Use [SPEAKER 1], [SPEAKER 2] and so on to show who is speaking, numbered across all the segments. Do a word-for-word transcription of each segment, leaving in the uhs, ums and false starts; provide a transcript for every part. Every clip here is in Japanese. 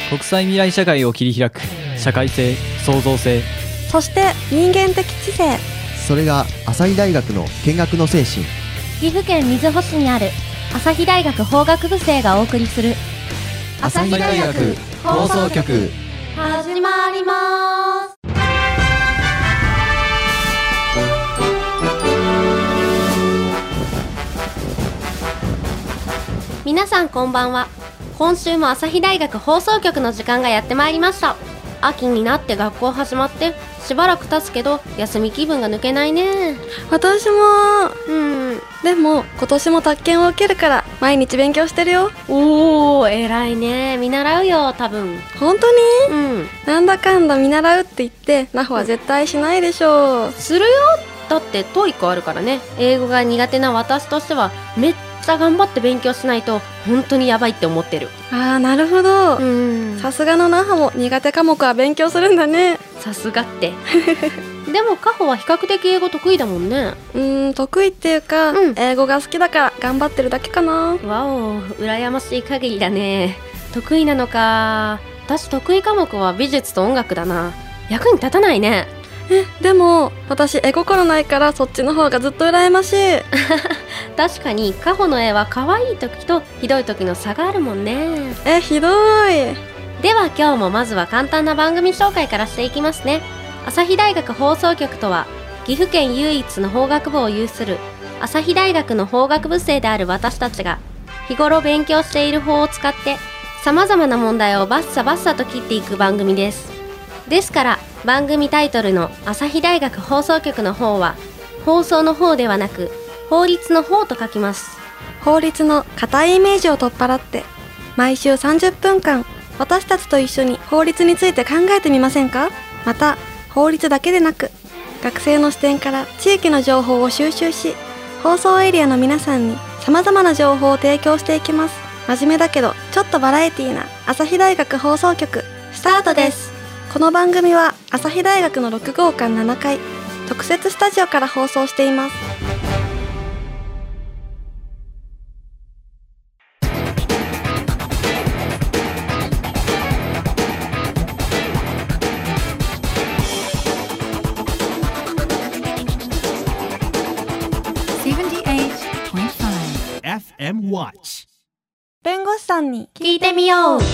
[SPEAKER 1] 国際未来社会を切り開く社会性、創造性、
[SPEAKER 2] そして人間的知性。
[SPEAKER 3] それが朝日大学の見学の精神。
[SPEAKER 4] 岐阜県瑞穂市にある朝日大学法学部生がお送りする
[SPEAKER 1] 朝日大学放送局、
[SPEAKER 4] 始まります。皆さんこんばんは。今週も朝日大学放送局の時間がやってまいりました。秋になって学校始まってしばらく経つけど休み気分が抜けないね。
[SPEAKER 2] 私も。
[SPEAKER 4] うん
[SPEAKER 2] でも今年も宅建を受けるから毎日勉強してるよ。
[SPEAKER 4] おー、偉いね。見習うよ多分。
[SPEAKER 2] 本当に？
[SPEAKER 4] うん
[SPEAKER 2] なんだかんだ見習うって言ってナホは絶対しないでしょう。
[SPEAKER 4] するよ。だってトーイックあるからね。英語が苦手な私としてはめっちゃ頑張って勉強しないと本当にやばいって思ってる。
[SPEAKER 2] あー、なるほど。
[SPEAKER 4] うん
[SPEAKER 2] さすがのナホも苦手科目は勉強するんだね。
[SPEAKER 4] さすがってでもカホは比較的英語得意だもんね。
[SPEAKER 2] うーん、得意っていうか、
[SPEAKER 4] うん
[SPEAKER 2] 英語が好きだから頑張ってるだけかな。
[SPEAKER 4] わお、羨ましい限りだね。得意なのか。私得意科目は美術と音楽だな。役に立たないね。
[SPEAKER 2] え、でも私絵心ないからそっちの方がずっと羨ましい。
[SPEAKER 4] 確かにカホの絵は可愛い時とひどい時の差があるもんね。
[SPEAKER 2] え、ひどい。
[SPEAKER 4] では今日もまずは簡単な番組紹介からしていきますね。朝日大学放送局とは岐阜県唯一の法学部を有する朝日大学の法学部生である私たちが日頃勉強している法を使って様々な問題をバッサバッサと切っていく番組です。ですから番組タイトルの朝日大学放送局の方は放送の方ではなく法律の方と書きます。
[SPEAKER 2] 法律の固いイメージを取っ払って毎週さんじゅっぷんかん私たちと一緒に法律について考えてみませんか？また法律だけでなく学生の視点から地域の情報を収集し放送エリアの皆さんに様々な情報を提供していきます。真面目だけどちょっとバラエティーな朝日大学放送局スタートです。この番組は朝日大学のろくごうかんななかい特設スタジオから放送しています。
[SPEAKER 5] エフエム Watch。
[SPEAKER 2] 弁護士さんに
[SPEAKER 4] 聞いてみよう。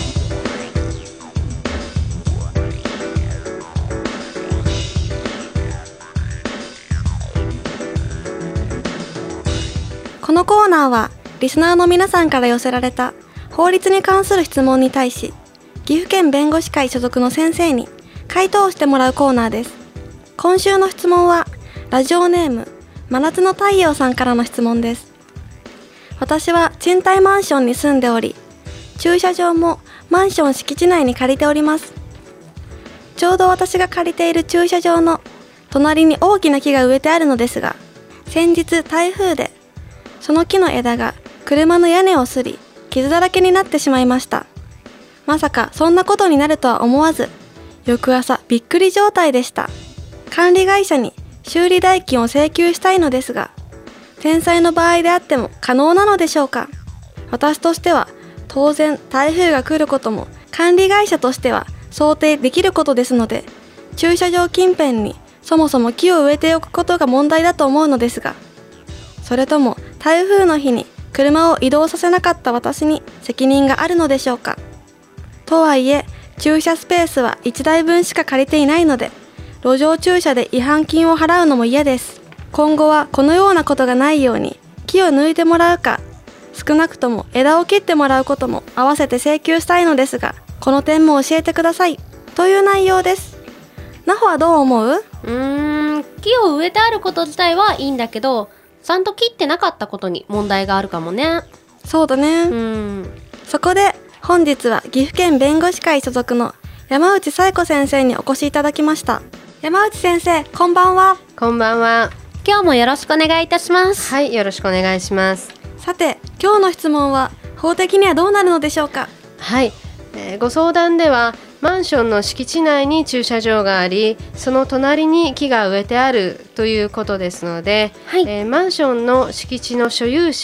[SPEAKER 2] このコーナーはリスナーの皆さんから寄せられた法律に関する質問に対し岐阜県弁護士会所属の先生に回答をしてもらうコーナーです。今週の質問はラジオネーム真夏の太陽さんからの質問です。私は賃貸マンションに住んでおり駐車場もマンション敷地内に借りております。ちょうど私が借りている駐車場の隣に大きな木が植えてあるのですが先日台風でその木の枝が車の屋根を擦り傷だらけになってしまいました。まさかそんなことになるとは思わず翌朝びっくり状態でした。管理会社に修理代金を請求したいのですが天災の場合であっても可能なのでしょうか？私としては当然台風が来ることも管理会社としては想定できることですので駐車場近辺にそもそも木を植えておくことが問題だと思うのですが、それとも台風の日に車を移動させなかった私に責任があるのでしょうか？とはいえ駐車スペースはいちだいぶんしか借りていないので路上駐車で違反金を払うのも嫌です。今後はこのようなことがないように木を抜いてもらうか少なくとも枝を切ってもらうことも合わせて請求したいのですがこの点も教えてくださいという内容です。ナホはどう思う？
[SPEAKER 4] うーん、木を植えてあること自体はいいんだけどちゃんと切ってなかったことに問題があるかもね。
[SPEAKER 2] そうだね。
[SPEAKER 4] うん。
[SPEAKER 2] そこで本日は岐阜県弁護士会所属の山内彩子先生にお越しいただきました。山内先生、こんばんは。
[SPEAKER 6] こんばんは。
[SPEAKER 4] 今日もよろしくお願いいたします。
[SPEAKER 6] はい、よろしくお願いします。
[SPEAKER 2] さて、今日の質問は法的にはどうなるのでしょうか？
[SPEAKER 6] はい、えー、ご相談ではマンションの敷地内に駐車場がありその隣に木が植えてあるということですので、
[SPEAKER 4] はい、
[SPEAKER 6] えー、マンションの敷地の所有者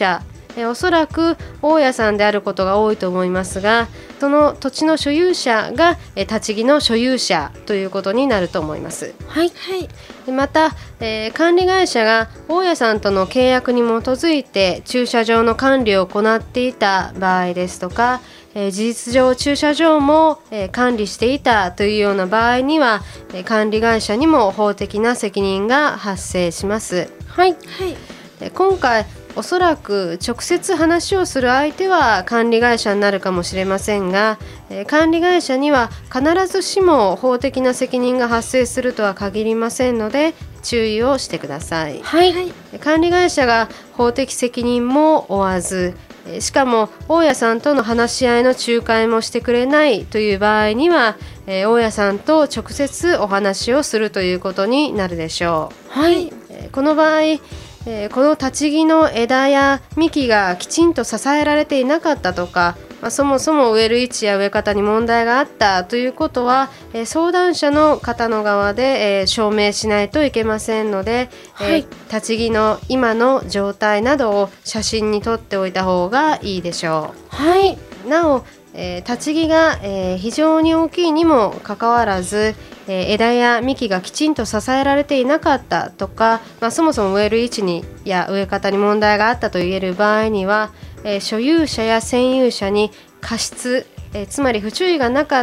[SPEAKER 6] えおそらく大家さんであることが多いと思いますが、その土地の所有者が、え立ち木の所有者ということになると思います。
[SPEAKER 4] はい、
[SPEAKER 2] はい。
[SPEAKER 6] でまた、えー管理会社が大家さんとの契約に基づいて駐車場の管理を行っていた場合ですとか、えー事実上駐車場も、えー管理していたというような場合には、えー管理会社にも法的な責任が発生します。
[SPEAKER 4] はい、
[SPEAKER 2] はい。
[SPEAKER 6] で今回おそらく直接話をする相手は管理会社になるかもしれませんが、えー管理会社には必ずしも法的な責任が発生するとは限りませんので注意をしてください。
[SPEAKER 4] はい、
[SPEAKER 6] 管理会社が法的責任も負わず、えーしかも大家さんとの話し合いの仲介もしてくれないという場合には、えー大家さんと直接お話をするということになるでしょう。
[SPEAKER 4] はい、
[SPEAKER 6] えーこの場合、えーこの立ち木の枝や幹がきちんと支えられていなかったとか、まあ、そもそも植える位置や植え方に問題があったということは、えー相談者の方の側で、えー証明しないといけませんので、えー
[SPEAKER 4] はい
[SPEAKER 6] 立ち木の今の状態などを写真に撮っておいた方がいいでしょ
[SPEAKER 4] はい、
[SPEAKER 6] う。なお、えー立ち木が、えー非常に大きいにもかかわらず、えー枝や幹がきちんと支えられていなかったとか、まあ、そもそも植える位置にや植え方に問題があったと言える場合には、えー所有者や占有者に過失、えーつまり不注意がなかった、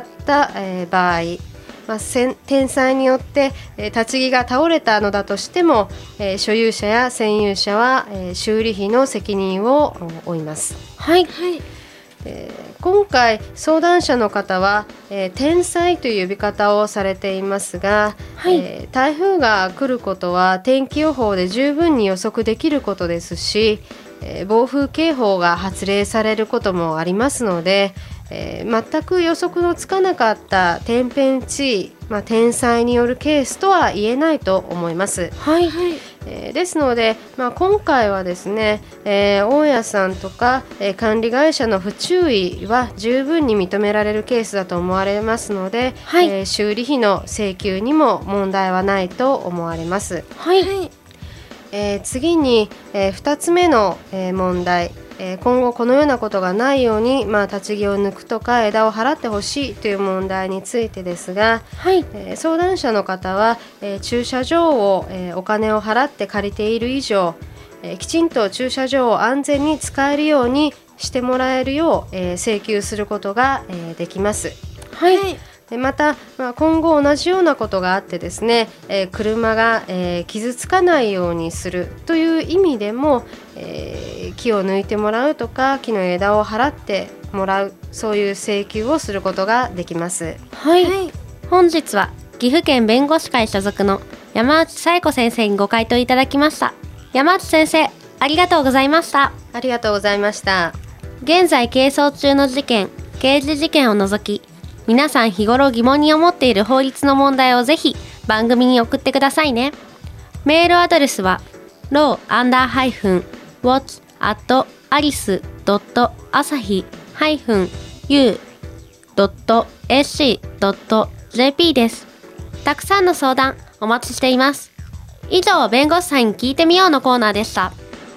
[SPEAKER 6] えー場合、まあ、せん天災によって、えー立ち木が倒れたのだとしても、えー所有者や占有者は、えー修理費の責任をお負います。
[SPEAKER 4] はい、
[SPEAKER 2] はい。
[SPEAKER 6] えー今回相談者の方は、えー天災という呼び方をされていますが、
[SPEAKER 4] はい
[SPEAKER 6] えー台風が来ることは天気予報で十分に予測できることですし、えー暴風警報が発令されることもありますので、えー全く予測のつかなかった天変地異、まあ、天災によるケースとは言えないと思います。
[SPEAKER 4] はい、
[SPEAKER 6] えーですので、まあ、今回はですね、えー大家さんとか、えー管理会社の不注意は十分に認められるケースだと思われますので、
[SPEAKER 4] はい
[SPEAKER 6] えー修理費の請求にも問題はないと思われます。
[SPEAKER 4] はい、
[SPEAKER 2] はい。
[SPEAKER 6] えー次に、えふたつめの、えー問題、えー今後このようなことがないように、まあ、立ち木を抜くとか枝を払ってほしいという問題についてですが、
[SPEAKER 4] はい、
[SPEAKER 6] えー相談者の方は、えー駐車場を、えーお金を払って借りている以上、えーきちんと駐車場を安全に使えるようにしてもらえるよう、えー請求することが、えーできます。
[SPEAKER 4] はい、
[SPEAKER 6] でまた、まあ、今後同じようなことがあってですね、えー車が、えー傷つかないようにするという意味でも、えー木を抜いてもらうとか木の枝を払ってもらう、そういう請求をすることができます。
[SPEAKER 4] はい、
[SPEAKER 2] はい。
[SPEAKER 4] 本日は岐阜県弁護士会所属の山内紗恵子先生にご回答いただきました。山内先生、ありがとうございました。
[SPEAKER 6] ありがとうございました。
[SPEAKER 4] 現在係争中の事件、刑事事件を除き、皆さん日頃疑問に思っている法律の問題をぜひ番組に送ってくださいね。メールアドレスは ロー アンダーハイフン ウォッチ アット アリス ドット アサヒ ハイフン ユー ドット エーシー ドット ジェーピー です。たくさんの相談お待ちしています。以上、弁護士さんに聞いてみようのコーナーでした。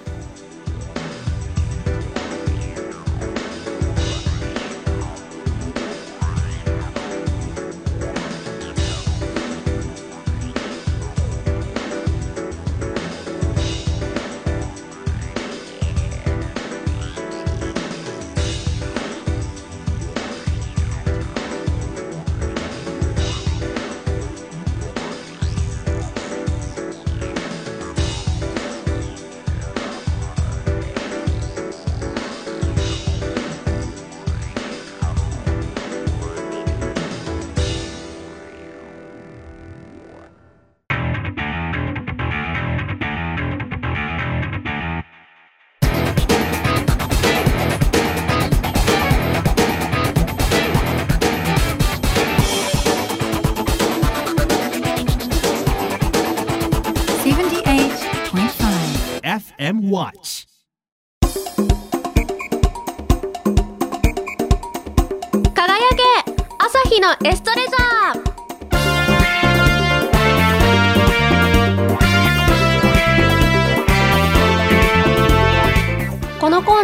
[SPEAKER 5] エフエム Watch。
[SPEAKER 4] 輝け朝日のエストレジャー。このコーナ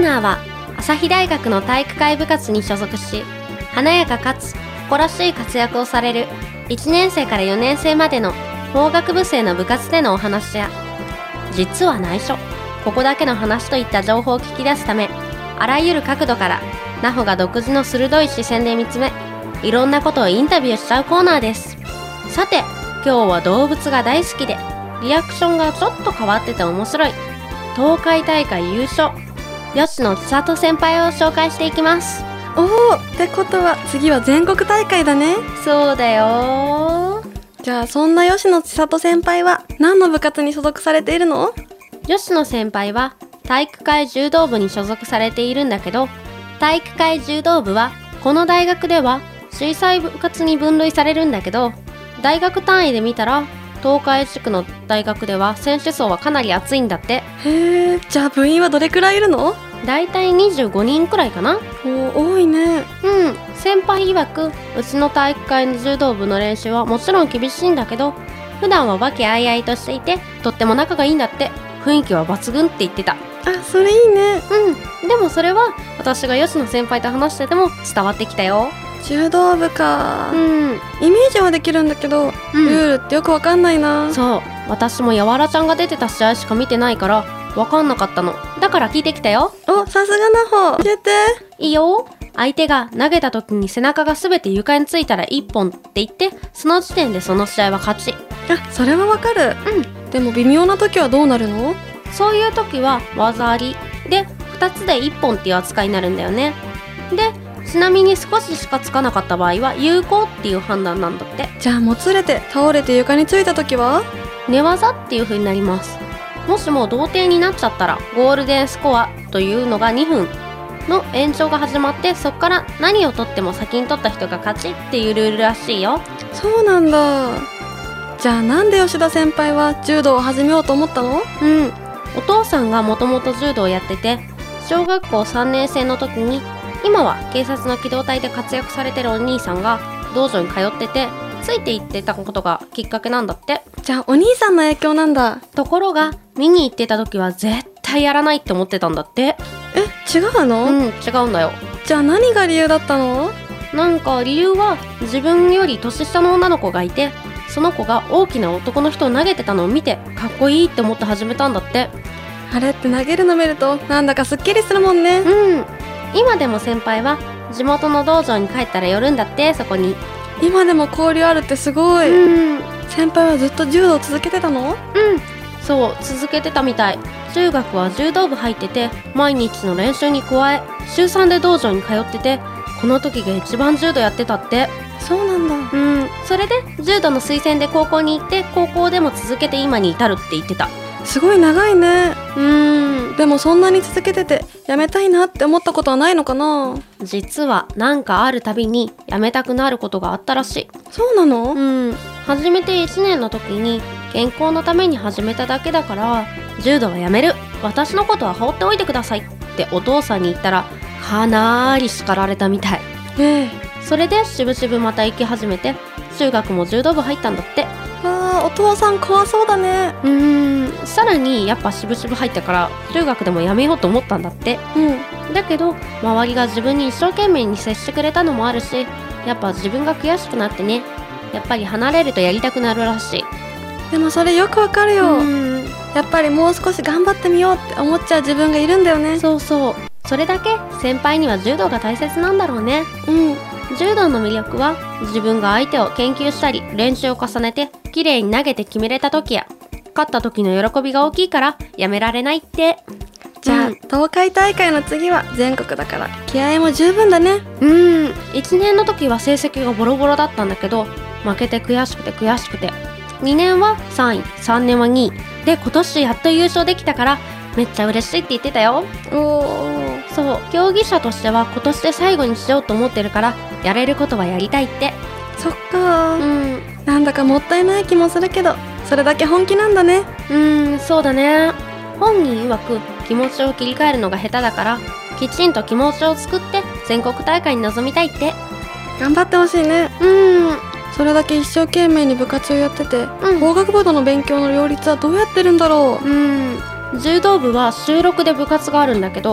[SPEAKER 4] ナーは朝日大学の体育会部活に所属し、華やかかつ誇らしい活躍をされるいちねん生からよねん生までの法学部生の部活でのお話や、実は内緒、ここだけの話といった情報を聞き出すため、あらゆる角度からナホが独自の鋭い視線で見つめ、いろんなことをインタビューしちゃうコーナーです。さて、今日は動物が大好きでリアクションがちょっと変わってて面白い東海大会優勝、吉野千里先輩を紹介していきます。
[SPEAKER 2] おお、ってことは次は全国大会だね。
[SPEAKER 4] そうだよ。
[SPEAKER 2] じゃあそんな吉野千里先輩は何の部活に所属されているの？
[SPEAKER 4] 吉野先輩は体育会柔道部に所属されているんだけど、体育会柔道部はこの大学では水彩部活に分類されるんだけど、大学単位で見たら東海地区の大学では選手層はかなり厚いんだって。
[SPEAKER 2] へえ、じゃあ部員はどれくらいいるの？
[SPEAKER 4] だいたいにじゅうごにんくらいかな。
[SPEAKER 2] おー、多いね。
[SPEAKER 4] うん、先輩曰くうちの体育会の柔道部の練習はもちろん厳しいんだけど、普段は和気あいあいとしていてとっても仲がいいんだって。雰囲気は抜群って言ってた。
[SPEAKER 2] あ、それいいね。
[SPEAKER 4] うん、でもそれは私が吉野先輩と話してても伝わってきたよ。
[SPEAKER 2] 柔道部か、
[SPEAKER 4] うん、
[SPEAKER 2] イメージはできるんだけど、
[SPEAKER 4] うん、
[SPEAKER 2] ルールってよくわかんないな。
[SPEAKER 4] そう、私もやわらちゃんが出てた試合しか見てないからわかんなかったの。だから聞いてきたよ。
[SPEAKER 2] お、さすがなほ、教えて。
[SPEAKER 4] いいよ。相手が投げた時に背中がすべて床についたら一本って言って、その時点でその試合は勝ち。
[SPEAKER 2] あ、それはわかる。
[SPEAKER 4] うん。
[SPEAKER 2] でも微妙な時はどうなるの？
[SPEAKER 4] そういう時は技ありでふたつでいっぽんっていう扱いになるんだよね。で、ちなみに少ししかつかなかった場合は有効っていう判断なんだって。
[SPEAKER 2] じゃあもつれて倒れて床についた時は
[SPEAKER 4] 寝技っていう風になります。もしも同点になっちゃったらゴールデンスコアというのがにふんの延長が始まって、そっから何を取っても先に取った人が勝ちっていうルールらしいよ。
[SPEAKER 2] そうなんだ。じゃあなんで吉田先輩は柔道を始めようと思ったの？
[SPEAKER 4] うん、お父さんがもともと柔道をやってて、小学校さんねん生の時に今は警察の機動隊で活躍されてるお兄さんが道場に通ってて、ついて行ってたことがきっかけなんだって。
[SPEAKER 2] じゃあお兄さんの影響なんだ。
[SPEAKER 4] ところが見に行ってた時は絶対やらないって思ってたんだって。
[SPEAKER 2] え、違うの？
[SPEAKER 4] うん、違うんだよ。
[SPEAKER 2] じゃあ何が理由だったの？
[SPEAKER 4] なんか理由は、自分より年下の女の子がいて、その子が大きな男の人を投げてたのを見てかっこいいって思って始めたんだって。
[SPEAKER 2] あれって投げるの見るとなんだかすっきりするもんね。
[SPEAKER 4] うん、今でも先輩は地元の道場に帰ったら寄るんだって。そこに
[SPEAKER 2] 今でも交流あるってすごい。
[SPEAKER 4] うん、
[SPEAKER 2] 先輩はずっと柔道続けてたの？
[SPEAKER 4] うん、そう、続けてたみたい。中学は柔道部入ってて、毎日の練習に加えしゅうさんで道場に通ってて、この時が一番柔道やってたって。
[SPEAKER 2] そうなんだ。
[SPEAKER 4] うん、それで柔道の推薦で高校に行って、高校でも続けて今に至るって言ってた。
[SPEAKER 2] すごい長いね。
[SPEAKER 4] うーん、
[SPEAKER 2] でもそんなに続けててやめたいなって思ったことはないのかな？
[SPEAKER 4] 実はなんかあるたびにやめたくなることがあったらしい。
[SPEAKER 2] そうなの？
[SPEAKER 4] うん、始めていちねんの時に健康のために始めただけだから柔道はやめる、私のことは放っておいてくださいってお父さんに言ったら、かなり叱られたみたい。
[SPEAKER 2] ええ。
[SPEAKER 4] それでしぶしぶまた行き始めて、中学も柔道部入ったんだって。
[SPEAKER 2] わあ、お父さん怖そうだね。
[SPEAKER 4] うーん、さらにやっぱしぶしぶ入ったから中学でもやめようと思ったんだって。
[SPEAKER 2] うん。
[SPEAKER 4] だけど周りが自分に一生懸命に接してくれたのもあるし、やっぱ自分が悔しくなってね、やっぱり離れるとやりたくなるらしい。
[SPEAKER 2] でもそれよくわかるよ。
[SPEAKER 4] うん、
[SPEAKER 2] やっぱりもう少し頑張ってみようって思っちゃう自分がいるんだよね。
[SPEAKER 4] そうそう、それだけ先輩には柔道が大切なんだろうね。
[SPEAKER 2] うん。
[SPEAKER 4] 柔道の魅力は、自分が相手を研究したり練習を重ねて綺麗に投げて決めれた時や勝った時の喜びが大きいからやめられないって。
[SPEAKER 2] じゃあ、
[SPEAKER 4] うん、
[SPEAKER 2] 東海大会の次は全国だから気合も十分だね。
[SPEAKER 4] うーん、いちねんの時は成績がボロボロだったんだけど、負けて悔しくて悔しくて、にねんはさんい、さんねんはにいで、今年やっと優勝できたからめっちゃ嬉しいって言ってたよ。
[SPEAKER 2] おお。
[SPEAKER 4] そう、競技者としては今年で最後にしようと思ってるから、やれることはやりたいって。
[SPEAKER 2] そっか
[SPEAKER 4] う
[SPEAKER 2] ー、
[SPEAKER 4] ん、
[SPEAKER 2] なんだかもったいない気もするけど、それだけ本気なんだね。
[SPEAKER 4] うーん、そうだね。本人曰く気持ちを切り替えるのが下手だから、きちんと気持ちを作って全国大会に臨みたいって。
[SPEAKER 2] 頑張ってほしいね。
[SPEAKER 4] うーん、
[SPEAKER 2] それだけ一生懸命に部活をやってて、
[SPEAKER 4] うん、
[SPEAKER 2] 法学部との勉強の両立はどうやってるんだろう。
[SPEAKER 4] うーん、柔道部は週ろくで部活があるんだけど、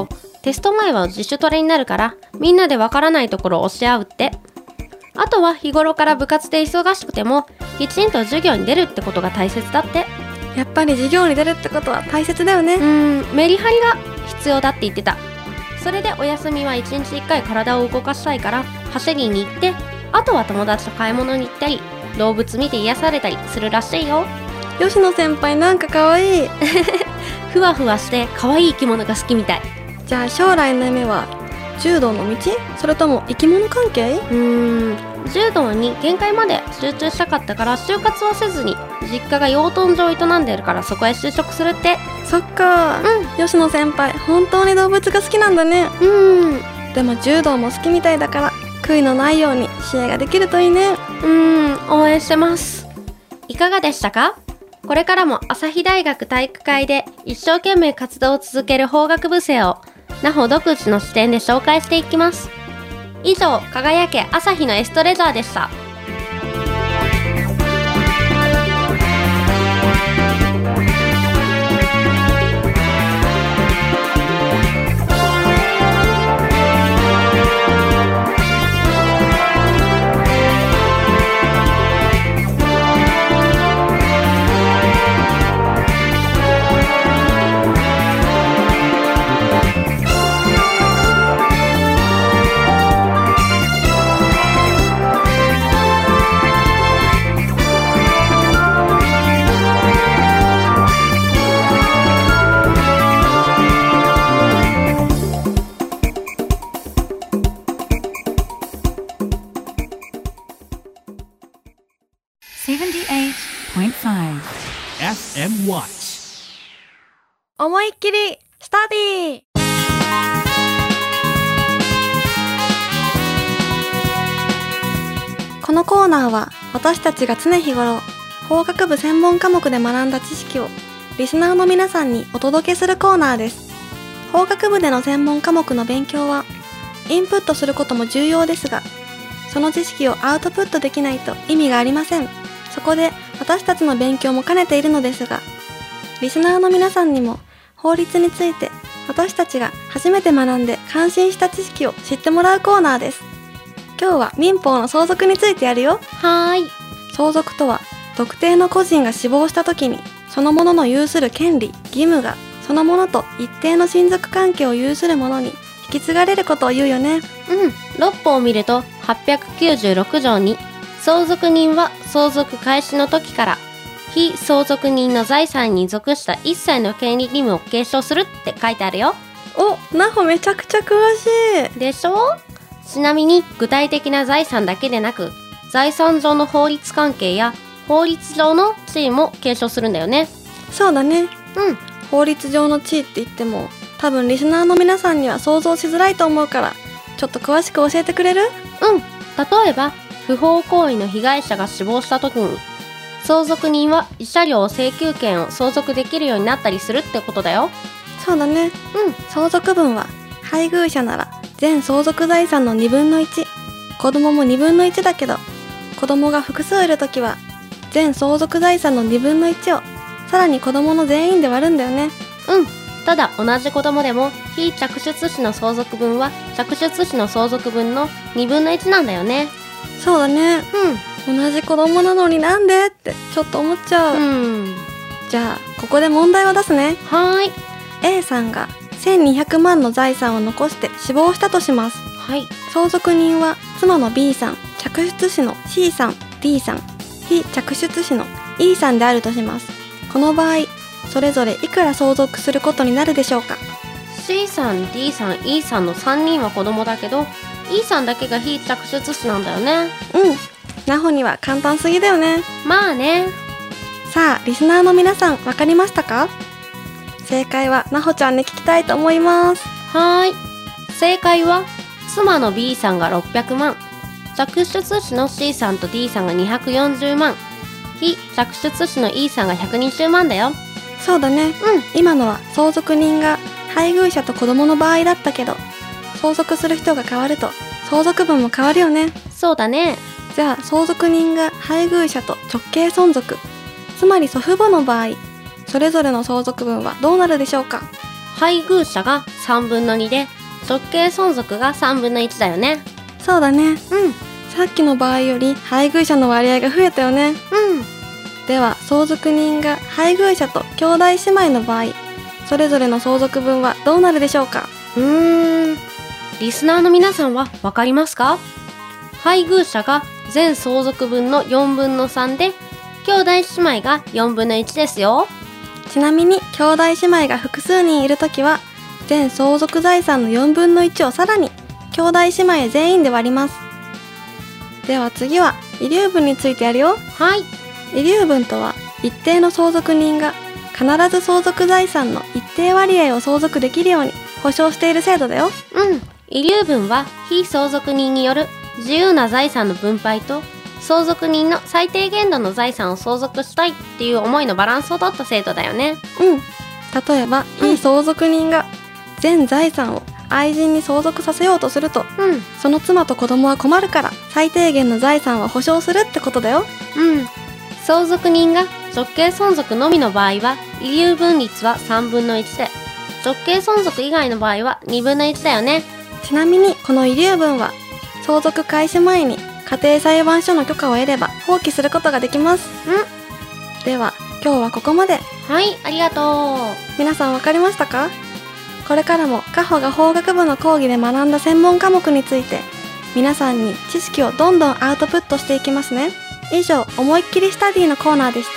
[SPEAKER 4] テスト前は自主トレになるからみんなでわからないところを教え合うって。あとは日頃から部活で忙しくてもきちんと授業に出るってことが大切だって。
[SPEAKER 2] やっぱり授業に出るってことは大切だよね。
[SPEAKER 4] うーんメリハリが必要だって言ってた。それでお休みはいちにちいっかい体を動かしたいから走りに行って、あとは友達と買い物に行ったり動物見て癒されたりするらしいよ。
[SPEAKER 2] 吉野先輩なんか可愛い
[SPEAKER 4] ふわふわして可愛い生き物が好きみたい。
[SPEAKER 2] じゃあ将来の夢は柔道の道、それとも生き物関係？
[SPEAKER 4] うーん柔道に限界まで集中したかったから就活はせずに実家が養豚場を営んでるからそこへ就職するって。
[SPEAKER 2] そっか、うん、吉野先輩本当に動物が好きなんだね。
[SPEAKER 4] うん
[SPEAKER 2] でも柔道も好きみたいだから悔いのないように試合ができるといいね。
[SPEAKER 4] うん応援してます。いかがでしたか？これからも朝日大学体育会で一生懸命活動を続ける法学部生をなほ独自の視点で紹介していきます。以上、輝け朝日のエストレジャーでした。
[SPEAKER 5] エフエム Watch。
[SPEAKER 2] 思いっきりスタディー。このコーナーは私たちが常日頃法学部専門科目で学んだ知識をリスナーの皆さんにお届けするコーナーです。法学部での専門科目の勉強はインプットすることも重要ですが、その知識をアウトプットできないと意味がありません。そこで私たちの勉強も兼ねているのですが、リスナーの皆さんにも法律について私たちが初めて学んで感心した知識を知ってもらうコーナーです。今日は民法の相続についてやるよ。
[SPEAKER 4] はーい。
[SPEAKER 2] 相続とは特定の個人が死亡した時にそのものの有する権利、義務がそのものと一定の親族関係を有するものに引き継がれることを言うよね。
[SPEAKER 4] うん。六法を見るとはっぴゃくきゅうじゅうろく条に相続人は相続開始の時から非相続人の財産に属した一切の権利義務を継承するって書いてあるよ。
[SPEAKER 2] お、なほめちゃくちゃ詳しい
[SPEAKER 4] でしょ。ちなみに具体的な財産だけでなく財産上の法律関係や法律上の地位も継承するんだよね。
[SPEAKER 2] そうだね。
[SPEAKER 4] うん。
[SPEAKER 2] 法律上の地位って言っても多分リスナーの皆さんには想像しづらいと思うからちょっと詳しく教えてくれる？
[SPEAKER 4] うん。例えば不法行為の被害者が死亡した時に相続人は慰謝料請求権を相続できるようになったりするってことだよ。
[SPEAKER 2] そうだね。
[SPEAKER 4] うん。
[SPEAKER 2] 相続分は配偶者なら全相続財産のにぶんのいち、子供もにぶんのいちだけど子供が複数いるときは全相続財産のにぶんのいちをさらに子供の全員で割るんだよね。
[SPEAKER 4] うん。ただ同じ子供でも非嫡出子の相続分は嫡出子の相続分のにぶんのいちなんだよね。
[SPEAKER 2] そうだね。
[SPEAKER 4] うん。
[SPEAKER 2] 同じ子供なのになんでってちょっと思っちゃう。
[SPEAKER 4] うん。
[SPEAKER 2] じゃあここで問題を出すね。
[SPEAKER 4] はーい。
[SPEAKER 2] A さんがせんにひゃくまんの財産を残して死亡したとします。
[SPEAKER 4] はい。
[SPEAKER 2] 相続人は妻の B さん、嫡出子の C さん、D さん、非嫡出子の E さんであるとします。この場合それぞれいくら相続することになるでしょうか？
[SPEAKER 4] C さん、D さん、E さんのさんにんは子供だけど E さんだけが非嫡出子なんだよね。
[SPEAKER 2] うん。なほには簡単すぎだよね。
[SPEAKER 4] まあね。
[SPEAKER 2] さあリスナーの皆さん分かりましたか？正解はなほちゃんに聞きたいと思います。
[SPEAKER 4] はーい。正解は妻の B さんがろっぴゃくまん、嫡出子の C さんと D さんがにひゃくよんじゅうまん、非嫡出子の E さんがひゃくにじゅうまんだよ。
[SPEAKER 2] そうだね。
[SPEAKER 4] うん。
[SPEAKER 2] 今のは相続人が配偶者と子供の場合だったけど相続する人が変わると相続分も変わるよね。
[SPEAKER 4] そうだね。
[SPEAKER 2] じゃあ相続人が配偶者と直系存続、つまり祖父母の場合それぞれの相続分はどうなるでしょうか？
[SPEAKER 4] 配偶者がさんぶんのにで直系相続がさんぶんのいちだよね。
[SPEAKER 2] そうだね。
[SPEAKER 4] うん
[SPEAKER 2] さっきの場合より配偶者の割合が増えたよね。
[SPEAKER 4] うん
[SPEAKER 2] では相続人が配偶者と兄弟姉妹の場合、それぞれの相続分はどうなるでしょうか？
[SPEAKER 4] うーんリスナーの皆さんはわかりますか？配偶者が全相続分のよんぶんのさんで兄弟姉妹がよんぶんのいちですよ。
[SPEAKER 2] ちなみに兄弟姉妹が複数人いるときは全相続財産のよんぶんのいちをさらに兄弟姉妹全員で割ります。では次は遺留分についてやるよ。
[SPEAKER 4] はい。
[SPEAKER 2] 遺留分とは一定の相続人が必ず相続財産の一定割合を相続できるように保障している制度だよ。
[SPEAKER 4] うん遺留分は非相続人による自由な財産の分配と相続人の最低限度の財産を相続したいっていう思いのバランスを取った制度だよね。
[SPEAKER 2] うん例えば非相続人が全財産を愛人に相続させようとすると、
[SPEAKER 4] うん
[SPEAKER 2] その妻と子供は困るから最低限の財産は保障するってことだよ。
[SPEAKER 4] うん相続人が直系相続のみの場合は遺留分率はさんぶんのいちで直系相続以外の場合はにぶんのいちだよね。
[SPEAKER 2] ちなみにこの遺留分は相続開始前に家庭裁判所の許可を得れば放棄することができます。
[SPEAKER 4] うん
[SPEAKER 2] では今日はここまで。
[SPEAKER 4] はいありがとう。
[SPEAKER 2] 皆さんわかりましたか？これからもカホが法学部の講義で学んだ専門科目について皆さんに知識をどんどんアウトプットしていきますね。以上思いっきりスタディのコーナーでした。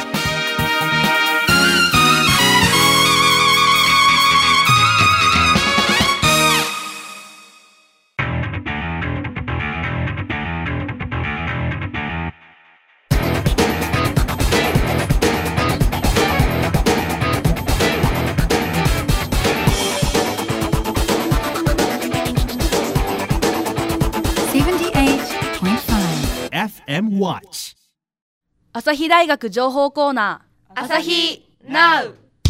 [SPEAKER 5] エフエム Watch
[SPEAKER 7] 朝日大学情報コーナー朝日 Now。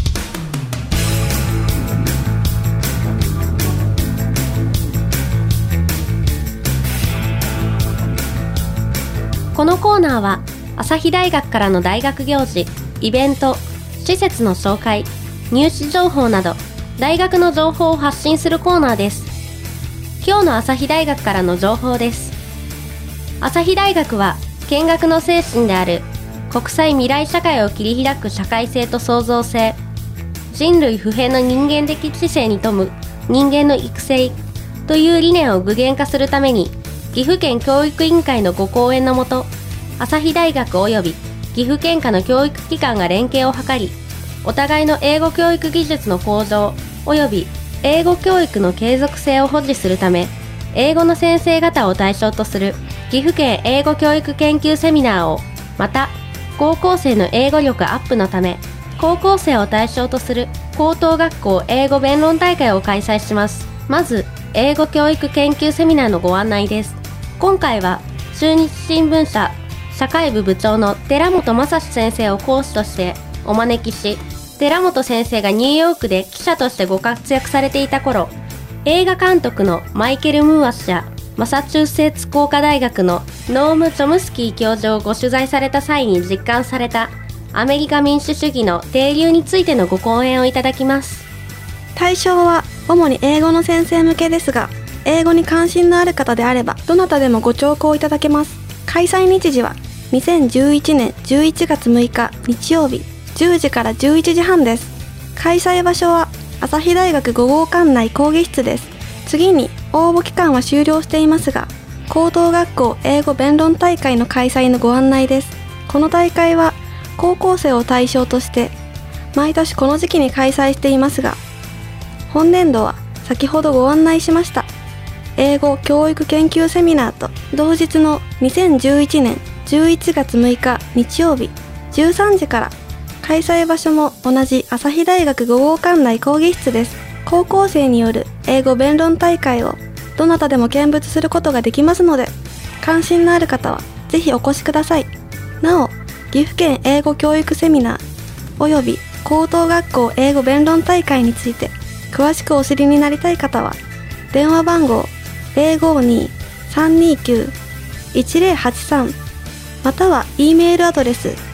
[SPEAKER 4] このコーナーは朝日大学からの大学行事、イベント、施設の紹介、入試情報など大学の情報を発信するコーナーです。今日の朝日大学からの情報です。朝日大学は見学の精神である国際未来社会を切り開く社会性と創造性、人類不変の人間的知性に富む人間の育成という理念を具現化するために岐阜県教育委員会のご講演のもと、朝日大学及び岐阜県下の教育機関が連携を図り、お互いの英語教育技術の向上及び英語教育の継続性を保持するため、英語の先生方を対象とする岐阜県英語教育研究セミナーを、また高校生の英語力アップのため高校生を対象とする高等学校英語弁論大会を開催します。まず英語教育研究セミナーのご案内です。今回は中日新聞社社会部部長の寺本正史先生を講師としてお招きし、寺本先生がニューヨークで記者としてご活躍されていた頃、映画監督のマイケル・ムーア氏やマサチューセッツ工科大学のノーム・チョムスキー教授をご取材された際に実感されたアメリカ民主主義の底流についてのご講演をいただきます。
[SPEAKER 2] 対象は主に英語の先生向けですが、英語に関心のある方であればどなたでもご聴講いただけます。開催日時はにせんじゅういちねんじゅういちがつむいか日曜日じゅうじからじゅういちじはんです。開催場所は朝日大学ご号館内講義室です。次に応募期間は終了していますが、高等学校英語弁論大会の開催のご案内です。この大会は高校生を対象として毎年この時期に開催していますが、本年度は先ほどご案内しました英語教育研究セミナーと同日のにせんじゅういちねんじゅういちがつむいか日曜日じゅうさんじから、開催場所も同じ朝日大学ご号館内講義室です。高校生による英語弁論大会をどなたでも見物することができますので、関心のある方はぜひお越しください。なお、岐阜県英語教育セミナーおよび高等学校英語弁論大会について詳しくお知りになりたい方は、電話番号 ゼロごに さんにきゅう いちゼロはちさん または E メールアドレス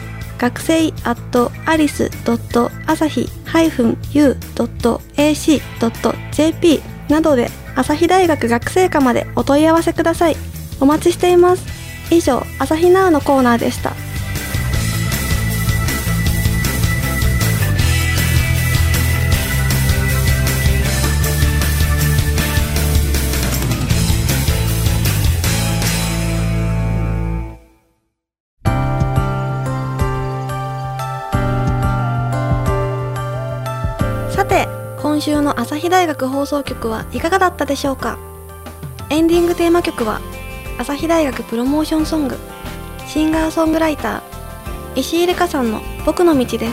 [SPEAKER 2] 学生 アットアリス ドット アサヒ ハイフン ユー ドット エーシー ドット ジェーピー などで朝日大学学生課までお問い合わせください。お待ちしています。以上、朝日ナウのコーナーでした。さて、今週の朝日大学放送局はいかがだったでしょうか。エンディングテーマ曲は朝日大学プロモーションソング、シンガーソングライター石井理香さんの僕の道です。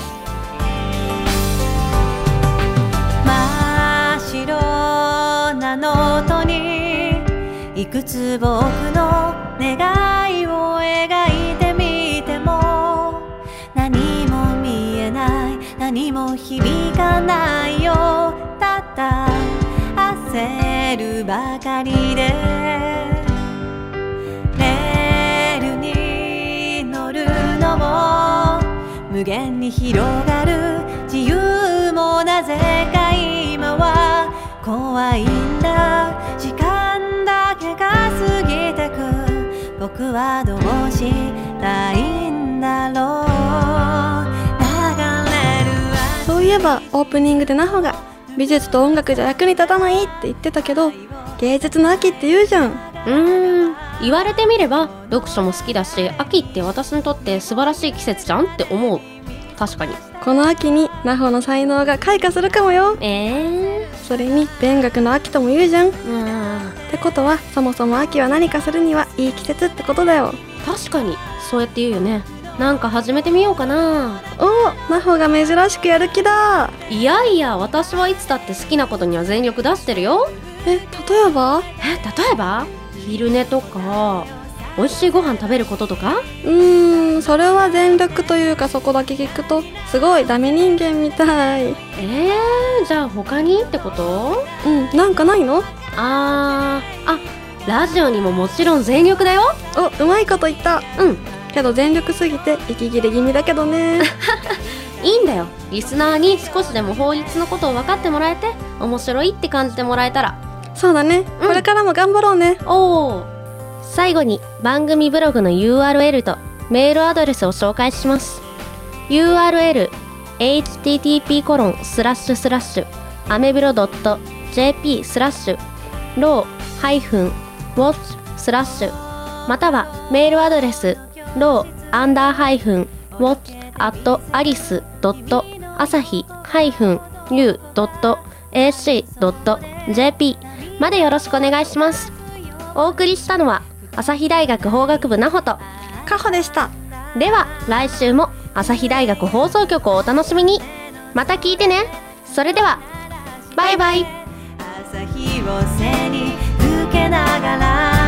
[SPEAKER 8] 真っ白なノートにいくつ僕の願いを描いてみても何も見えない、何も響かないよ。ただ焦るばかりでレールに乗るのも無限に広がる自由もなぜか今は怖いんだ。時間だけが過ぎてく。僕はどうしたいんだろう。流れる
[SPEAKER 2] そういえばオープニングでナホが美術と音楽じゃ役に立たないって言ってたけど、芸術の秋って言うじゃん。
[SPEAKER 4] うーん、言われてみれば読書も好きだし、秋って私にとって素晴らしい季節じゃんって思う。確かに
[SPEAKER 2] この秋にナホの才能が開花するかもよ。
[SPEAKER 4] えー、
[SPEAKER 2] それに勉学の秋とも言うじゃん。
[SPEAKER 4] うーん、
[SPEAKER 2] ってことはそもそも秋は何かするにはいい季節ってことだよ。
[SPEAKER 4] 確かにそうやって言うよね。なんか始めてみようかな。
[SPEAKER 2] お、ナホが珍しくやる気だ。
[SPEAKER 4] いやいや、私はいつだって好きなことには全力出してるよ。
[SPEAKER 2] え、例えば
[SPEAKER 4] え、例えば昼寝とか美味しいご飯食べることとか。
[SPEAKER 2] うーん、それは全力というか、そこだけ聞くとすごいダメ人間みたい。
[SPEAKER 4] えー、じゃあ他にってこと？
[SPEAKER 2] うん、なんかないの？
[SPEAKER 4] あー、あ、ラジオにももちろん全力だよ。
[SPEAKER 2] お、うまいこと言った。
[SPEAKER 4] うん、
[SPEAKER 2] けど全力すぎて息切れ気味だけどね。
[SPEAKER 4] いいんだよ。リスナーに少しでも法律のことを分かってもらえて面白いって感じてもらえたら。
[SPEAKER 2] そうだね、
[SPEAKER 4] うん、
[SPEAKER 2] これからも頑張ろうね。
[SPEAKER 4] おー、最後に番組ブログの ユーアールエル とメールアドレスを紹介します。 ユーアールエル エイチティーティーピーコロンスラッシュスラッシュアメブロ ドット ジェーピー スラッシュローハイフンウォッチスラッシュ、またはメールアドレスローアンダーハイフンウォッチアットアリスドットアサヒハイフンユードット エーシー ドット ジェーピー までよろしくお願いします。お送りしたのは朝日大学法学部ナホと
[SPEAKER 2] カホでした。
[SPEAKER 4] では来週も朝日大学放送局をお楽しみに。また聞いてね。それではバイバイ。
[SPEAKER 8] 朝日を背に受けながら